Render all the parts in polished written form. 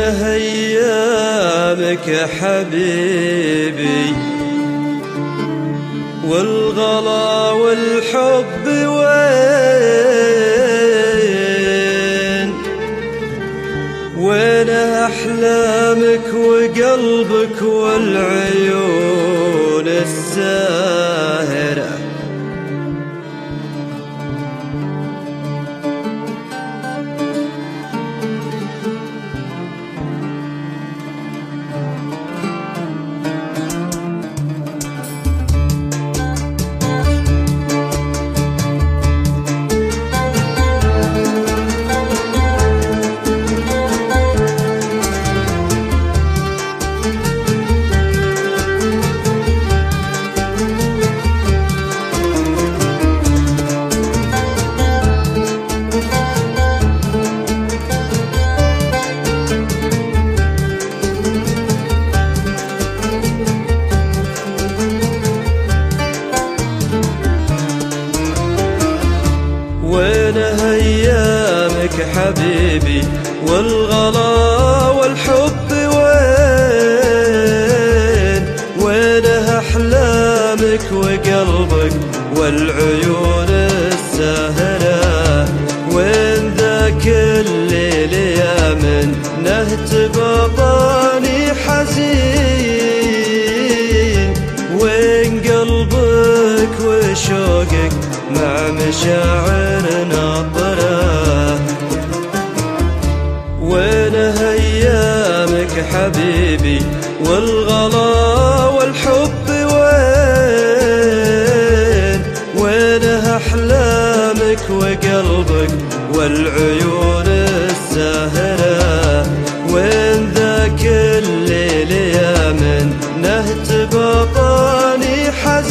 هيامك يا حبيبي والغلا والحب وين أحلامك وقلبك والعيون الساهرة وين هيامك حبيبي والغلا والحب وين أحلامك وقلبك والعيون الساهرة وين ذاك الليل يا من نهت بطاني حزين وين قلبك وشوقك مع مشاعر ناطرة وين هيامك حبيبي والغلا والحب وين أحلامك وقلبك والعيون الساهرة وين ذاك الليل يا من نهت بطاني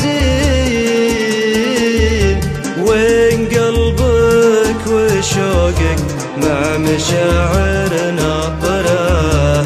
حزين وين قلبك وشوقك مع مشاعر ناطرة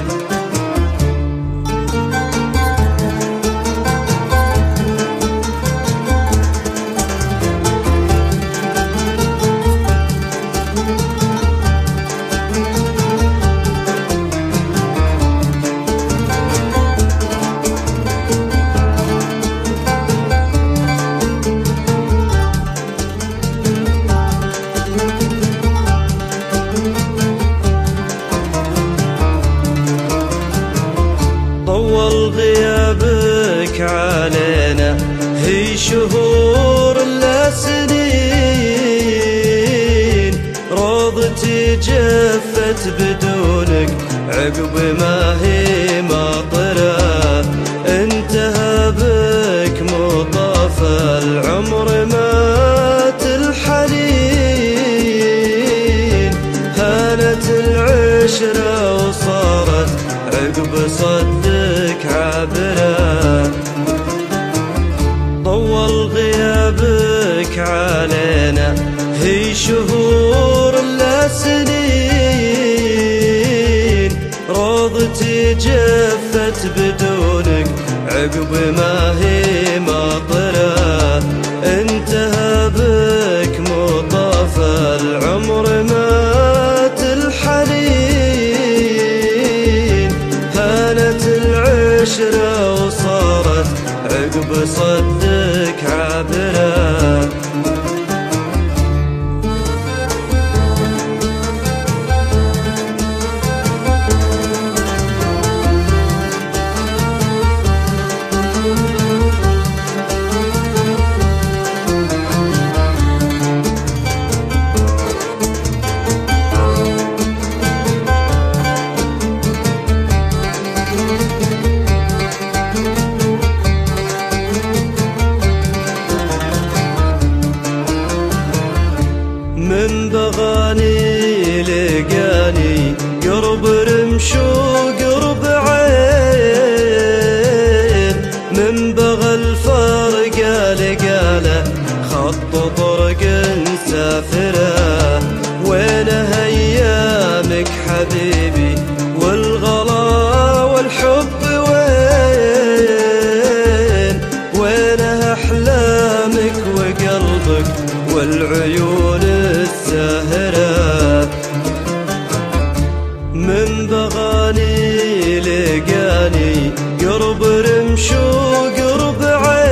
طول غيابك علينا هي شهور لا سنين روضتي جفت بدونك عقب ما هي ماطرة انتهى بك مطاف العمر مات الحنين هانت العشرة وصارت عقب صدك عابرة طول غيابك علينا هي شهور لا سنين روضتي جفت بدونك عقب ما هي ماطرة انتهى بك مطاف العمر مات الحنين هانت العشرة وصارت عقب صدك عابرة من بغاني لقاني قرب رمش وقرب عين من بغى الفرقة لقاله خط طرق سافرة وين هيامك حبيبي والغلا والحب وين أحلامك وقلبك والعيون الساهرة من الأغاني لقاني قرب رمش وقرب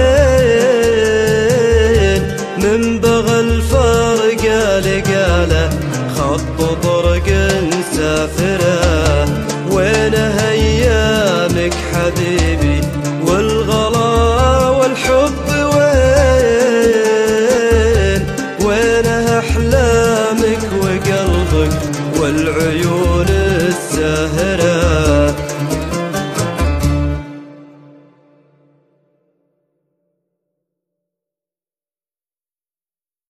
عين، من بغى الفارقة لقاله خط طرق سافره. وينه أيامك حبيبي والغلا والحب وينه أحلامك وقلبك والعيون